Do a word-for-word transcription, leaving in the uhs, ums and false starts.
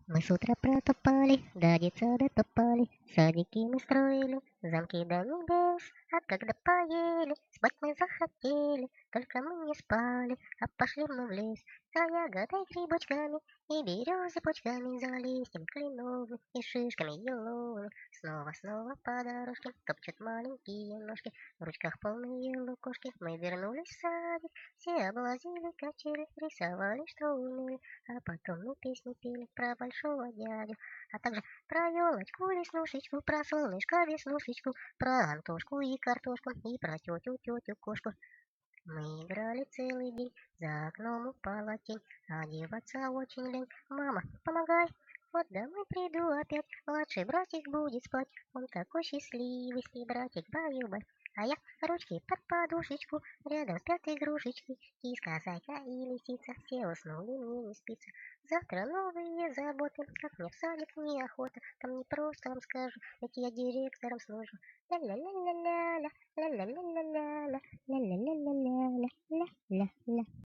Мы с утра протопали, до детсада топали, садики мы строили, замки до небес. А когда поели, спать мы захотели, только мы не спали, а пошли мы в лес за ягодой грибочками и березы почками, за листьями кленовыми и шишками еловыми. Снова, снова по дорожке топчут маленькие ножки, в ручках полные лукошки. Мы вернулись в садик, все облазили качели, рисовали, что умели, а потом мы песни пели про большого дядю, а также про елочку, веснушечку, про солнышко, веснушечку, про Антошку и картошку, и про тетю, тетю, кошку. Мы играли целый день, за окном упала тень, одеваться очень лень. Мама, помогай, вот домой приду опять, младший братик будет спать, он такой счастливый, и братик баю-бай. А я ручки под подушечку, рядом спят игрушечки, киска, зайка и лисица, все уснули, мне не спится. Завтра новые заботы, как мне в садик неохота, там не просто вам скажу, ведь я директором служу. Ля-ля-ля-ля-ля-ля, ля-ля-ля-ля-ля-ля, ля-ля-ля-ля-ля-ля-ля-ля.